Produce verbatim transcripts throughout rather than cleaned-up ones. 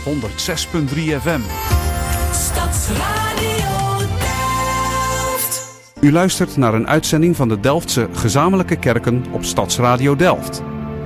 honderd zes punt drie F M. Stadsradio Delft. U luistert naar een uitzending van de Delftse Gezamenlijke Kerken op Stadsradio Delft.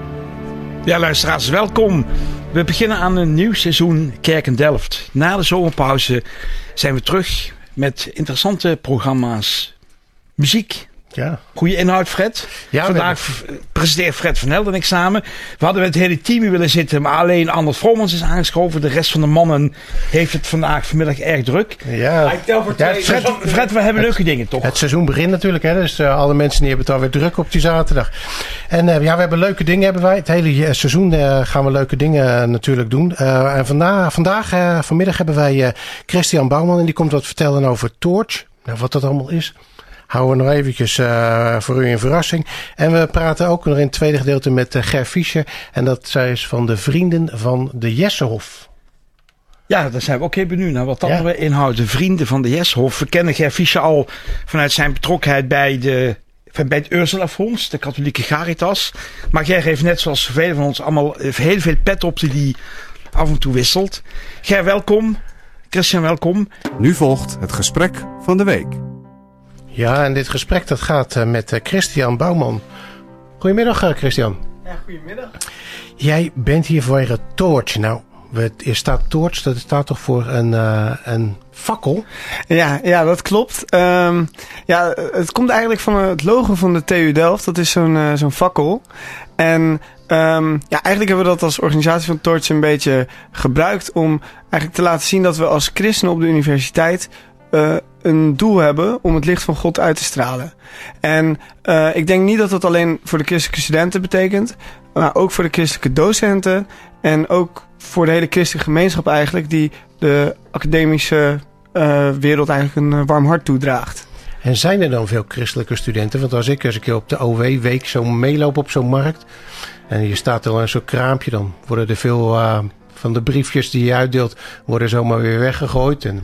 Ja, luisteraars, welkom. We beginnen aan een nieuw seizoen Kerken Delft. Na de zomerpauze zijn we terug met interessante programma's. Muziek. Ja. Goede inhoud, Fred. Ja, Vandaag hebben... presenteert Fred van Helden en ik samen. We hadden met het hele team willen zitten, maar alleen Anders Vromans is aangeschoven. De rest van de mannen heeft het vandaag vanmiddag erg druk. Ja. Ik tel voor twee. Ja, Fred, Fred, we hebben het, leuke dingen, toch? Het seizoen begint natuurlijk, hè, dus uh, alle mensen die hebben het alweer druk op die zaterdag. En uh, ja, we hebben leuke dingen, hebben wij. Het hele seizoen uh, gaan we leuke dingen uh, natuurlijk doen. Uh, en vanda- vandaag, uh, vanmiddag hebben wij uh, Christian Bouwman en die komt wat vertellen over Torch. Nou, wat dat allemaal is. Houden we nog eventjes uh, voor u in verrassing. En we praten ook nog in het tweede gedeelte met uh, Ger Fischer. En dat zij is van de Vrienden van de Jessenhof. Ja, daar zijn we ook heel benieuwd naar wat dat ja. weer inhoudt. De Vrienden van de Jessenhof. We kennen Ger Fischer al vanuit zijn betrokkenheid bij, de, bij het Ursula Fonds, de katholieke Caritas. Maar Ger heeft net zoals velen van ons allemaal heel veel pet op die hij af en toe wisselt. Ger, welkom. Christian, welkom. Nu volgt het gesprek van de week. Ja, en dit gesprek dat gaat uh, met uh, Christian Bouwman. Goedemiddag, uh, Christian. Ja, goedemiddag. Jij bent hier voor een Torch. Nou, er staat Torch, dat staat toch voor een, uh, een fakkel? Ja, ja, dat klopt. Um, ja, het komt eigenlijk van het logo van de T U Delft. Dat is zo'n, uh, zo'n fakkel. En um, ja, eigenlijk hebben we dat als organisatie van Torch een beetje gebruikt om eigenlijk te laten zien dat we als christenen op de universiteit Uh, een doel hebben om het licht van God uit te stralen. En uh, ik denk niet dat dat alleen voor de christelijke studenten betekent, maar ook voor de christelijke docenten en ook voor de hele christelijke gemeenschap eigenlijk, die de academische uh, wereld eigenlijk een warm hart toedraagt. En zijn er dan veel christelijke studenten? Want als ik eens een keer op de O W-week zo meeloop op zo'n markt en je staat er in zo'n kraampje, dan worden er veel uh, van de briefjes die je uitdeelt, worden zomaar weer weggegooid en...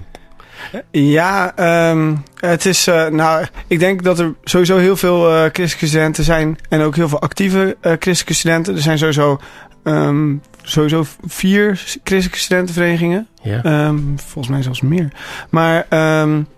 Ja, um, het is, uh, nou, ik denk dat er sowieso heel veel uh, christelijke studenten zijn en ook heel veel actieve uh, christelijke studenten. Er zijn sowieso, um, sowieso vier christelijke studentenverenigingen. Ja. Um, volgens mij zelfs meer. Maar um,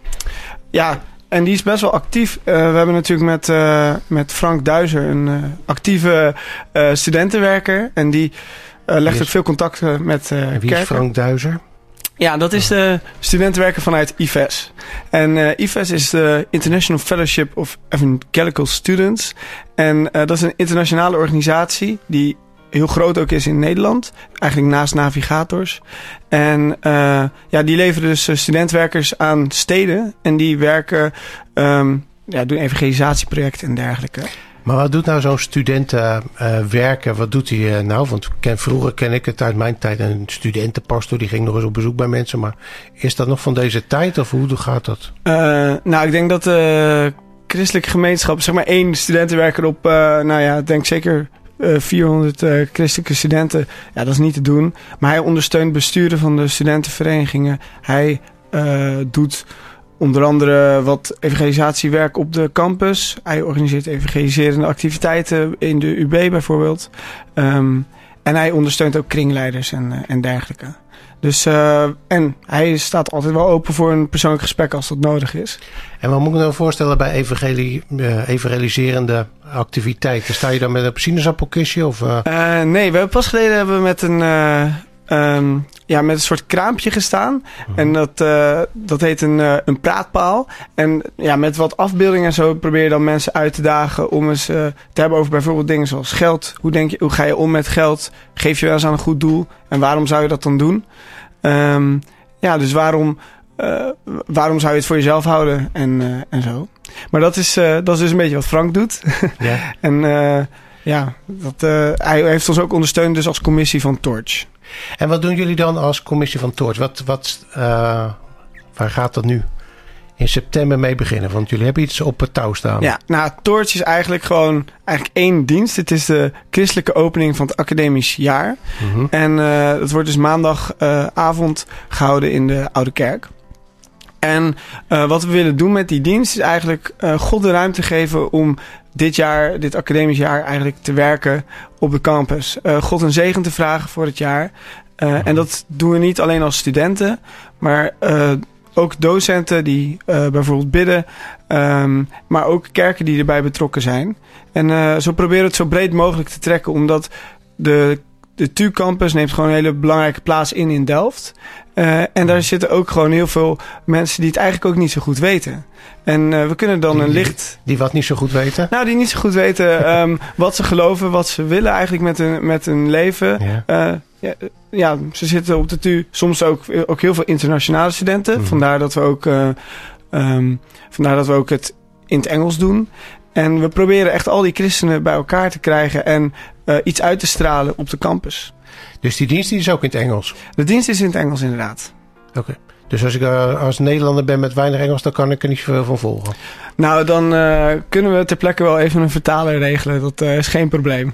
ja, en die is best wel actief. Uh, we hebben natuurlijk met, uh, met Frank Duizer een uh, actieve uh, studentenwerker. En die uh, legt is... ook veel contacten met uh, En wie kerken. is Frank Duizer? Ja, dat is de studentenwerker vanuit I F E S. En uh, I F E S is de International Fellowship of Evangelical Students. En uh, dat is een internationale organisatie die heel groot ook is in Nederland. Eigenlijk naast Navigators. En uh, ja, die leveren dus uh, studentwerkers aan steden. En die werken, um, ja, doen evangelisatieprojecten en dergelijke. Maar wat doet nou zo'n student uh, uh, werken? Wat doet hij uh, nou? Want ken, vroeger ken ik het uit mijn tijd. Een studentenpastor die ging nog eens op bezoek bij mensen. Maar is dat nog van deze tijd of hoe gaat dat? Uh, nou, ik denk dat de christelijke gemeenschap, zeg maar één studentenwerker op, uh, nou ja, ik denk zeker uh, vierhonderd uh, christelijke studenten. Ja, dat is niet te doen. Maar hij ondersteunt besturen van de studentenverenigingen. Hij uh, doet onder andere wat evangelisatiewerk op de campus. Hij organiseert evangeliserende activiteiten in de U B bijvoorbeeld. Um, en hij ondersteunt ook kringleiders en, uh, en dergelijke. Dus, uh, en hij staat altijd wel open voor een persoonlijk gesprek als dat nodig is. En wat moet ik me nou voorstellen bij evangeli- uh, evangeliserende activiteiten? Sta je dan met een sinaasappelkistje? Of, uh... Uh, nee, we hebben pas geleden hebben we met een... Uh, Um, ja, met een soort kraampje gestaan. Mm-hmm. En dat, uh, dat heet een, uh, een praatpaal. En ja, met wat afbeeldingen en zo probeer je dan mensen uit te dagen om eens uh, te hebben over bijvoorbeeld dingen zoals geld. Hoe denk je, hoe ga je om met geld? Geef je wel eens aan een goed doel? En waarom zou je dat dan doen? Um, ja, dus waarom, uh, waarom zou je het voor jezelf houden? En, uh, en zo. Maar dat is, uh, dat is dus een beetje wat Frank doet. Ja. En uh, ja, dat, uh, hij heeft ons ook ondersteund dus als commissie van Torch. En wat doen jullie dan als commissie van Torch? Wat, wat, uh, waar gaat dat nu in september mee beginnen? Want jullie hebben iets op het touw staan. Ja, nou, Torch is eigenlijk gewoon eigenlijk één dienst. Het is de christelijke opening van het academisch jaar. Mm-hmm. En uh, dat wordt dus maandagavond uh, gehouden in de Oude Kerk. En uh, wat we willen doen met die dienst is eigenlijk uh, God de ruimte geven om dit jaar, dit academisch jaar eigenlijk te werken op de campus. Uh, God een zegen te vragen voor het jaar. Uh, en dat doen we niet alleen als studenten, maar uh, ook docenten die uh, bijvoorbeeld bidden, um, maar ook kerken die erbij betrokken zijn. En uh, zo proberen we het zo breed mogelijk te trekken, omdat de, de T U Campus neemt gewoon een hele belangrijke plaats in in Delft. Uh, en daar zitten ook gewoon heel veel mensen die het eigenlijk ook niet zo goed weten. En uh, we kunnen dan die, een licht... Die wat niet zo goed weten? Nou, die niet zo goed weten um, wat ze geloven, wat ze willen eigenlijk met hun, met hun leven. Ja. Uh, ja, ja, ze zitten op de T U soms ook, ook heel veel internationale studenten. Mm. Vandaar dat we ook, uh, um, vandaar dat we ook het in het Engels doen. En we proberen echt al die christenen bij elkaar te krijgen en uh, iets uit te stralen op de campus. Dus die dienst die is ook in het Engels? De dienst is in het Engels, inderdaad. Oké. Okay. Dus als ik uh, als Nederlander ben met weinig Engels, dan kan ik er niet zoveel van volgen. Nou, dan uh, kunnen we ter plekke wel even een vertaler regelen. Dat uh, is geen probleem.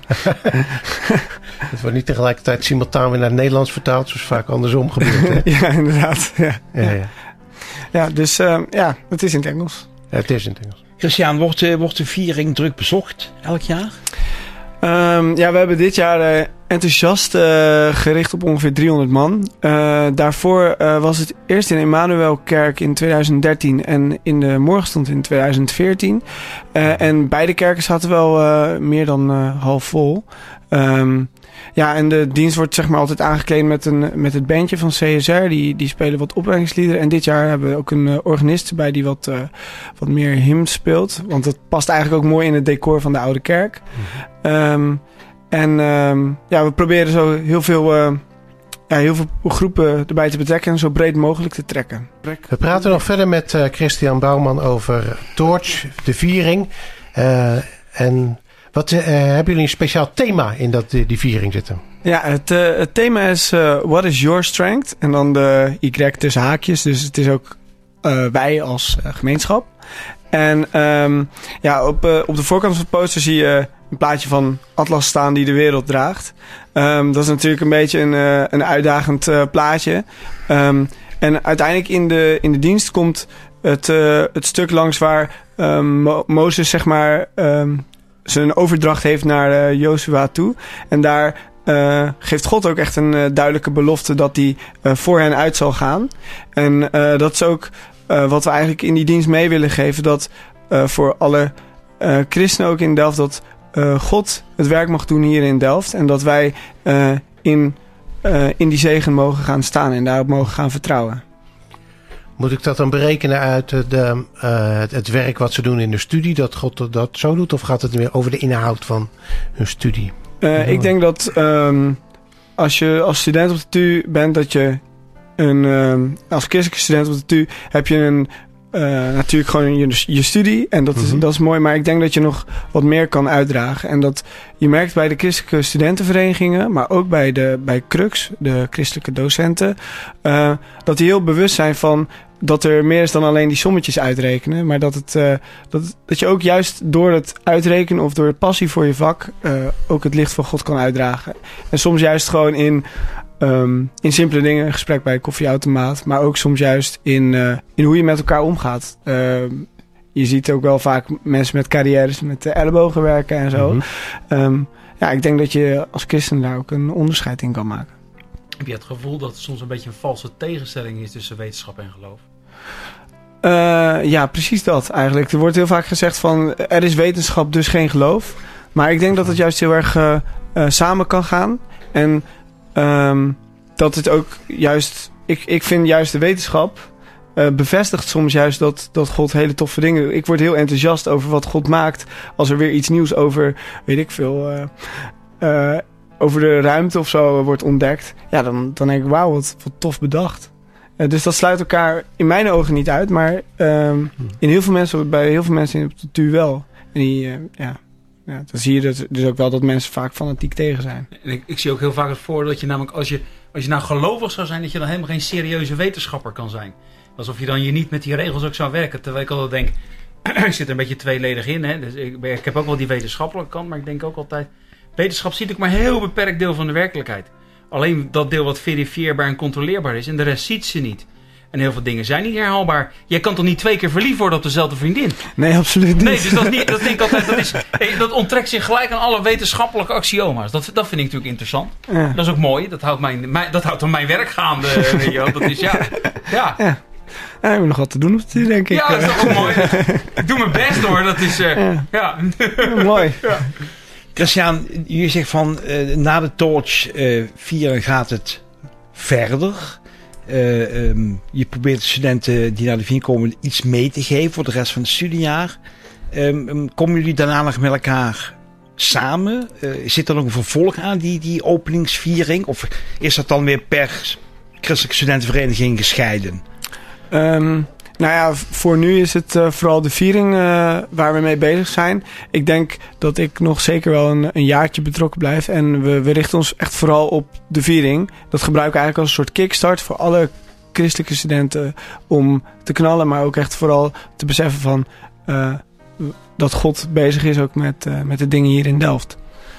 Het wordt niet tegelijkertijd simultaan weer naar het Nederlands vertaald, zoals vaak andersom gebeurt. Hè? Ja, inderdaad. Ja, ja, ja. ja dus uh, ja, het is in het Engels. Ja, het is in het Engels. Christian, wordt, uh, wordt de viering druk bezocht elk jaar? Um, ja, we hebben dit jaar uh, enthousiast uh, gericht op ongeveer driehonderd man. Uh, daarvoor uh, was het eerst in Emmanuelkerk in tweeduizend dertien en in de Morgenstond in tweeduizend veertien. Uh, en beide kerken zaten wel uh, meer dan uh, half vol. Um, ja, en de dienst wordt zeg maar altijd aangekleed met, een, met het bandje van C S R. Die, die spelen wat opwekkingsliederen. En dit jaar hebben we ook een uh, organist bij die wat, uh, wat meer hymns speelt. Want dat past eigenlijk ook mooi in het decor van de oude kerk. Mm-hmm. Um, en um, ja, we proberen zo heel veel, uh, ja, heel veel groepen erbij te betrekken en zo breed mogelijk te trekken. We praten nog verder met uh, Christian Bouwman over Torch, de viering. Uh, en wat uh, hebben jullie een speciaal thema in dat, die, die viering zitten? Ja, het, uh, het thema is uh, What is your strength? En dan de Y tussen haakjes. Dus het is ook uh, wij als uh, gemeenschap. En um, ja, op, uh, op de voorkant van de poster zie je een plaatje van Atlas staan die de wereld draagt. Um, dat is natuurlijk een beetje een, uh, een uitdagend uh, plaatje. Um, en uiteindelijk in de, in de dienst komt het, uh, het stuk langs waar um, Mo- Mozes zeg maar um, zijn overdracht heeft naar uh, Jozua toe. En daar uh, geeft God ook echt een uh, duidelijke belofte dat hij uh, voor hen uit zal gaan. En uh, dat is ook uh, wat we eigenlijk in die dienst mee willen geven. Dat uh, voor alle uh, christenen ook in Delft, dat uh, God het werk mag doen hier in Delft. En dat wij uh, in, uh, in die zegen mogen gaan staan en daarop mogen gaan vertrouwen. Moet ik dat dan berekenen uit de, uh, het, het werk wat ze doen in de studie, dat God dat zo doet? Of gaat het meer over de inhoud van hun studie? Uh, ik denk dat um, als je als student op de T U bent, dat je een, um, als christelijke student op de T U heb je een, uh, natuurlijk gewoon je, je studie. En dat is, mm-hmm. dat is mooi, maar ik denk dat je nog wat meer kan uitdragen. En dat je merkt bij de christelijke studentenverenigingen, maar ook bij, de, bij Crux, de christelijke docenten, uh, dat die heel bewust zijn van dat er meer is dan alleen die sommetjes uitrekenen. Maar dat, het, uh, dat, dat je ook juist door het uitrekenen of door de passie voor je vak uh, ook het licht van God kan uitdragen. En soms juist gewoon in, um, in simpele dingen, een gesprek bij een koffieautomaat. Maar ook soms juist in, uh, in hoe je met elkaar omgaat. Uh, je ziet ook wel vaak mensen met carrières met de ellebogen werken en zo. Mm-hmm. Um, ja, ik denk dat je als christen daar ook een onderscheid in kan maken. Heb je het gevoel dat het soms een beetje een valse tegenstelling is tussen wetenschap en geloof? Uh, ja, precies dat eigenlijk. Er wordt heel vaak gezegd van er is wetenschap, dus geen geloof. Maar ik denk dat het juist heel erg uh, uh, samen kan gaan. En um, dat het ook juist, ik, ik vind juist de wetenschap uh, bevestigt soms juist dat, dat God hele toffe dingen. Ik word heel enthousiast over wat God maakt als er weer iets nieuws over, weet ik veel, uh, uh, over de ruimte of zo wordt ontdekt. Ja, dan, dan denk ik, wauw, wat, wat tof bedacht. Uh, dus dat sluit elkaar in mijn ogen niet uit, maar um, in heel veel mensen, bij heel veel mensen op de T U wel. En die, uh, ja, ja, dan zie je dat, dus ook wel dat mensen vaak fanatiek tegen zijn. En ik, ik zie ook heel vaak het voordeel dat je namelijk, als je, als je nou gelovig zou zijn, dat je dan helemaal geen serieuze wetenschapper kan zijn. Alsof je dan je niet met die regels ook zou werken. Terwijl ik altijd denk, ik zit er een beetje tweeledig in. Hè? Dus ik, ik heb ook wel die wetenschappelijke kant, maar ik denk ook altijd, wetenschap ziet ook maar een heel beperkt deel van de werkelijkheid. Alleen dat deel wat verifieerbaar en controleerbaar is. En de rest ziet ze niet. En heel veel dingen zijn niet herhaalbaar. Jij kan toch niet twee keer verliefd worden op dezelfde vriendin? Nee, absoluut niet. Nee, dus dat, is niet, dat denk ik altijd, dat, is, dat onttrekt zich gelijk aan alle wetenschappelijke axioma's. Dat, dat vind ik natuurlijk interessant. Ja. Dat is ook mooi. Dat houdt, mijn, mijn, dat houdt dan mijn werk gaande. Weet je wel. Dat is, ja. Ja. Ja. Ja, we hebben nog wat te doen op de denk ik. Ja, dat is toch ook mooi. Ik doe mijn best hoor. Dat is, uh, ja. Ja. Ja, mooi. Ja. Christian, je zegt van uh, na de Torch uh, vieren gaat het verder. Uh, um, je probeert de studenten die naar de viering komen iets mee te geven voor de rest van het studiejaar. Um, um, komen jullie daarna nog met elkaar samen? Uh, zit er nog een vervolg aan die, die openingsviering? Of is dat dan weer per christelijke studentenvereniging gescheiden? Um, nou ja, voor nu is het uh, vooral de viering uh, waar we mee bezig zijn. Ik denk dat ik nog zeker wel een, een jaartje betrokken blijf. En we, we richten ons echt vooral op de viering. Dat gebruiken we eigenlijk als een soort kickstart voor alle christelijke studenten om te knallen. Maar ook echt vooral te beseffen van uh, dat God bezig is ook met, uh, met de dingen hier in Delft.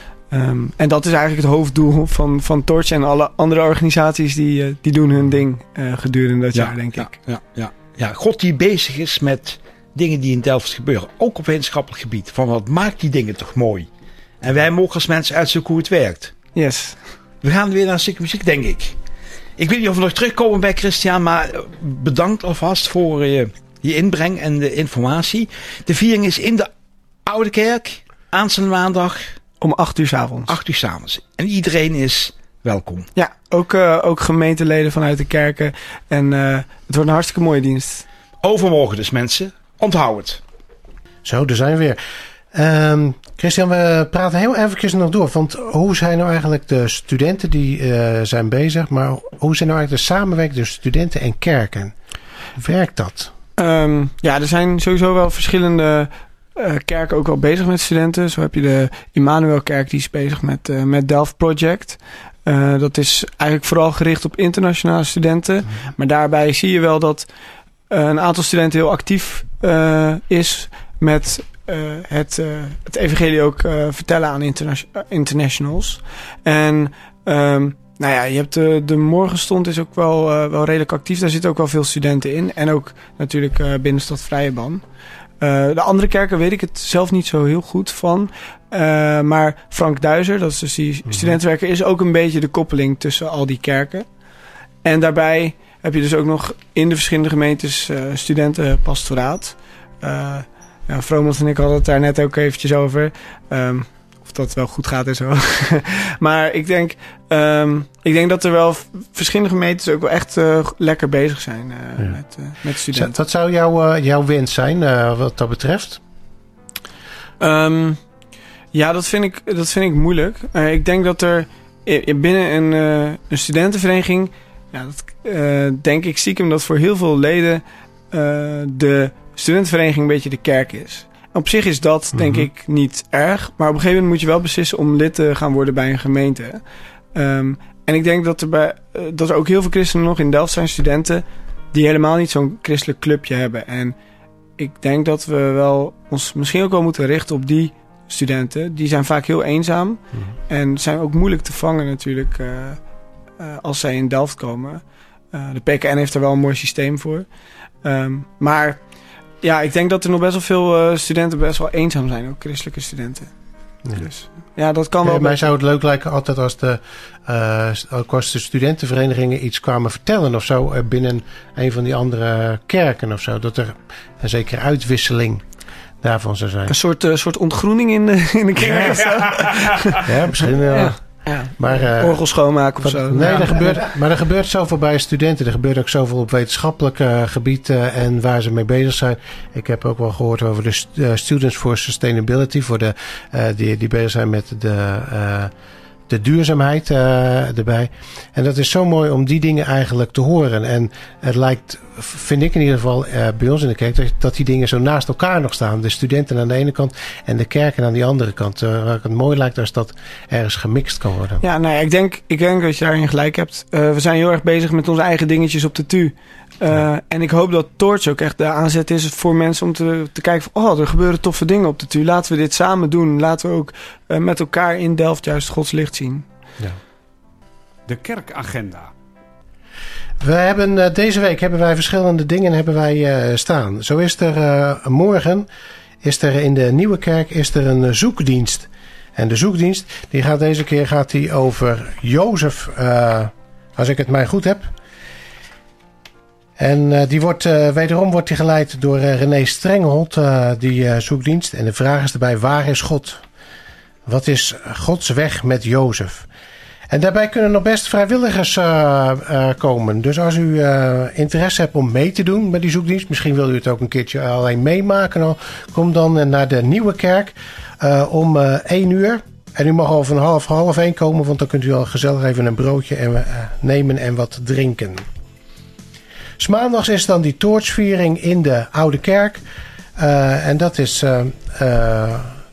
Um, en dat is eigenlijk het hoofddoel van, van Torch en alle andere organisaties die, uh, die doen hun ding uh, gedurende dat ja, jaar, denk ja, ik. Ja, ja. Ja, God die bezig is met dingen die in Delft gebeuren. Ook op wetenschappelijk gebied. Van wat maakt die dingen toch mooi? En wij mogen als mensen uitzoeken hoe het werkt. Yes. We gaan weer naar een stukje muziek, denk ik. Ik weet niet of we nog terugkomen bij Christian. Maar bedankt alvast voor uh, je inbreng en de informatie. De viering is in de Oude Kerk. Aanstaande maandag. Om acht uur 's avonds. acht uur 's avonds. En iedereen is welkom. Ja, ook, uh, ook gemeenteleden vanuit de kerken. En uh, het wordt een hartstikke mooie dienst. Overmorgen dus, mensen. Onthoud het. Zo, daar zijn we weer. Um, Christian, we praten heel eventjes nog door. Want hoe zijn nou eigenlijk de studenten die uh, zijn bezig? Maar hoe zijn nou eigenlijk de samenwerking tussen studenten en kerken? Werkt dat? Um, ja, er zijn sowieso wel verschillende uh, kerken ook wel bezig met studenten. Zo heb je de Immanuelkerk, die is bezig met, uh, met Delft Project. Uh, dat is eigenlijk vooral gericht op internationale studenten. Mm-hmm. Maar daarbij zie je wel dat uh, een aantal studenten heel actief uh, is met uh, het, uh, het evangelie ook uh, vertellen aan interna- internationals. En um, nou ja, je hebt de, de morgenstond is ook wel, uh, wel redelijk actief. Daar zitten ook wel veel studenten in. En ook natuurlijk uh, Binnenstad Vrijeban. Uh, de andere kerken weet ik het zelf niet zo heel goed van. Uh, maar Frank Duizer, dat is dus die mm-hmm. studentenwerker, is ook een beetje de koppeling tussen al die kerken. En daarbij heb je dus ook nog in de verschillende gemeentes uh, studentenpastoraat. Uh, ja, Vromels en ik hadden het daar net ook eventjes over. Um, of dat wel goed gaat en zo. Maar ik denk, um, ik denk dat er wel v- verschillende gemeentes ook wel echt uh, lekker bezig zijn uh, ja. met, uh, met studenten. Wat zou jouw, uh, jouw wens zijn uh, wat dat betreft? Um, ja, dat vind ik, dat vind ik moeilijk. Uh, ik denk dat er binnen een, uh, een studentenvereniging, ja, dat, uh, denk ik stiekem dat voor heel veel leden uh, de studentenvereniging een beetje de kerk is. Op zich is dat, denk mm-hmm. ik, niet erg. Maar op een gegeven moment moet je wel beslissen om lid te gaan worden bij een gemeente. Um, en ik denk dat er, bij, uh, dat er ook heel veel christenen nog in Delft zijn, studenten, die helemaal niet zo'n christelijk clubje hebben. En ik denk dat we wel ons misschien ook wel moeten richten op die studenten. Die zijn vaak heel eenzaam. Mm-hmm. En zijn ook moeilijk te vangen natuurlijk uh, uh, als zij in Delft komen. Uh, de P K N heeft er wel een mooi systeem voor. Um, maar ja, ik denk dat er nog best wel veel uh, studenten best wel eenzaam zijn. Ook christelijke studenten. Ja. Dus ja, dat kan ja, wel. Mij zou het leuk lijken altijd als de, uh, ook als de studentenverenigingen iets kwamen vertellen of zo. Uh, binnen een van die andere kerken of zo. Dat er een zekere uitwisseling daarvan zou zijn. Een soort, uh, soort ontgroening in de, in de kerk. Ja, ja misschien wel. Ja. Ja. Maar, uh, orgel schoonmaken of zo. Nee, ja. er gebeurt, maar er gebeurt zoveel bij studenten. Er gebeurt ook zoveel op wetenschappelijk uh, gebied uh, en waar ze mee bezig zijn. Ik heb ook wel gehoord over de st- uh, Students for Sustainability. Voor de, uh, die, die bezig zijn met de, uh, de duurzaamheid uh, erbij. En dat is zo mooi om die dingen eigenlijk te horen. En het lijkt, vind ik in ieder geval uh, bij ons in de kerk, dat, dat die dingen zo naast elkaar nog staan. De studenten aan de ene kant en de kerken aan die andere kant. Uh, waar het mooi lijkt als dat ergens gemixt kan worden. Ja, nou ja, ik denk, ik denk dat je daarin gelijk hebt. Uh, we zijn heel erg bezig met onze eigen dingetjes op de T U. Uh, ja. En ik hoop dat Torch ook echt de aanzet is voor mensen om te, te kijken van, oh, er gebeuren toffe dingen op de T U. Laten we dit samen doen. Laten we ook uh, met elkaar in Delft juist Gods licht zien. Ja. De kerkagenda. We hebben, uh, deze week hebben wij verschillende dingen hebben wij, uh, staan. Zo is er uh, morgen is er in de Nieuwe Kerk is er een uh, zoekdienst. En de zoekdienst die gaat deze keer gaat die over Jozef, uh, als ik het mij goed heb. En uh, die wordt, uh, wederom wordt die geleid door uh, René Strenghold, uh, die uh, zoekdienst. En de vraag is erbij, waar is God? Wat is Gods weg met Jozef? En daarbij kunnen nog best vrijwilligers uh, uh, komen. Dus als u uh, interesse hebt om mee te doen met die zoekdienst, misschien wil u het ook een keertje alleen meemaken, al, kom dan uh, naar de Nieuwe Kerk uh, om uh, één uur. En u mag al van half half één komen, want dan kunt u al gezellig even een broodje en, uh, nemen en wat drinken. 'S Maandags is dan die toortsviering in de Oude Kerk. Uh, en dat is uh, uh,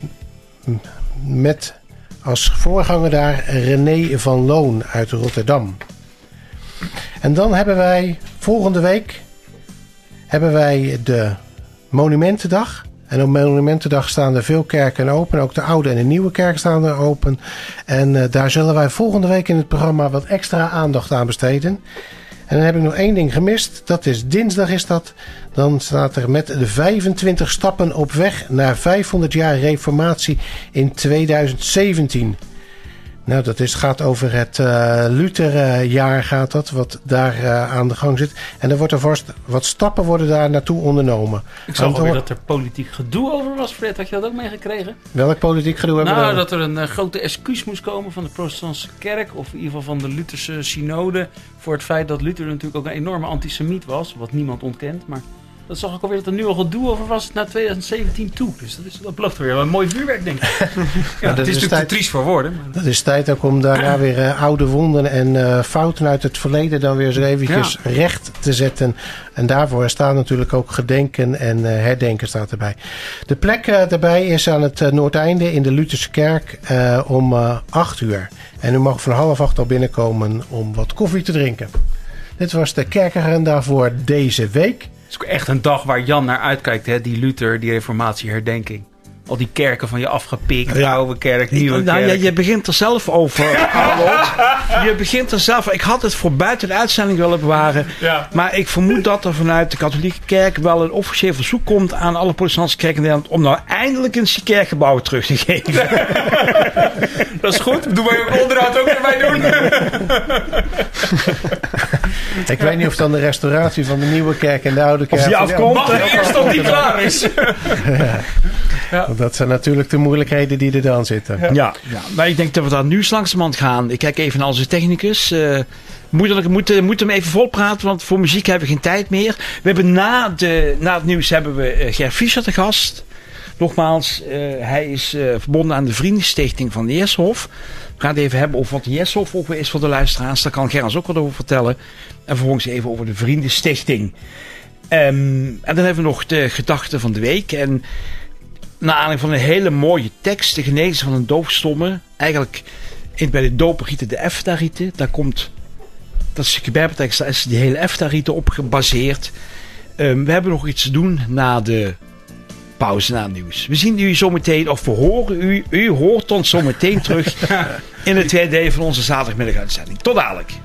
met als voorganger daar René van Loon uit Rotterdam. En dan hebben wij volgende week hebben wij de Monumentendag. En op Monumentendag staan er veel kerken open. Ook de Oude en de Nieuwe Kerk staan er open. En uh, daar zullen wij volgende week in het programma wat extra aandacht aan besteden. En dan heb ik nog één ding gemist. Dat is dinsdag is dat. Dan staat er met de vijfentwintig stappen op weg naar vijfhonderd jaar reformatie in tweeduizend zeventien. Nou, dat is, gaat over het uh, Lutherjaar gaat dat, wat daar uh, aan de gang zit. En er wordt er vast wat stappen worden daar naartoe ondernomen. Ik zag alweer dat er politiek gedoe over was, Fred. Had je dat ook meegekregen? Welk politiek gedoe hebben we? Nou, dat er een uh, grote excuus moest komen van de protestantse kerk, of in ieder geval van de Lutherse synode, voor het feit dat Luther natuurlijk ook een enorme antisemiet was, wat niemand ontkent, maar dat zag ik alweer dat er nu al gedoe over was naar tweeduizend zeventien toe. Dus dat, is, dat belooft weer een mooi vuurwerk, denk ik. Ja, ja, het is, is natuurlijk tijd, te triest voor woorden. Maar dat is tijd ook om daarna weer uh, oude wonden en uh, fouten uit het verleden dan weer eens eventjes ja. recht te zetten. En daarvoor staat natuurlijk ook gedenken en uh, herdenken staat erbij. De plek uh, daarbij is aan het uh, Noordeinde in de Lutherse kerk uh, om uh, acht uur. En u mag van half acht al binnenkomen om wat koffie te drinken. Dit was de kerkagenda voor deze week. Het is ook echt een dag waar Jan naar uitkijkt, hè? Die Luther, die reformatieherdenking. Al die kerken van je afgepikt, ja. Oude kerk, nieuwe ik, nou, kerk. Ja, je begint er zelf over, Arnold. Je begint er zelf Ik had het voor buiten de uitzending willen bewaren. Ja. Maar ik vermoed dat er vanuit de katholieke kerk wel een officieel verzoek komt aan alle protestantse kerken in Nederland om nou eindelijk eens die kerkgebouwen terug te geven. Dat is goed. Doe maar onderhoud ook erbij doen. Ik weet niet of dan de restauratie van de nieuwe kerk en de oude kerk... Of die afkomt. Mag eerst tot die klaar is. Ja. Ja. Dat zijn natuurlijk de moeilijkheden die er dan zitten. Ja, ja. ja. Maar ik denk dat we daar nu langzamerhand gaan. Ik kijk even naar onze technicus. Uh, moet, moet, moet hem even volpraten, want voor muziek hebben we geen tijd meer. We hebben na, de, na het nieuws hebben we uh, Ger Fischer te gast. Nogmaals, uh, hij is uh, verbonden aan de Vriendenstichting van de Jeshof. We gaan het even hebben over wat de Jeshof ook weer is voor de luisteraars. Daar kan Ger ons ook wat over vertellen. En vervolgens even over de Vriendenstichting. Um, en dan hebben we nog de gedachten van de week. En naar aanleiding van een hele mooie tekst, de genezing van een doofstomme. Eigenlijk in, bij de dooperieten de Eftarieten. Daar komt, dat is de Bijbeltekst, daar is die hele Eftarieten op gebaseerd. Um, we hebben nog iets te doen na de pauze, na het nieuws. We zien u zometeen, of we horen u, u hoort ons zometeen terug in het tweede deel van onze zaterdagmiddaguitzending. Tot dadelijk.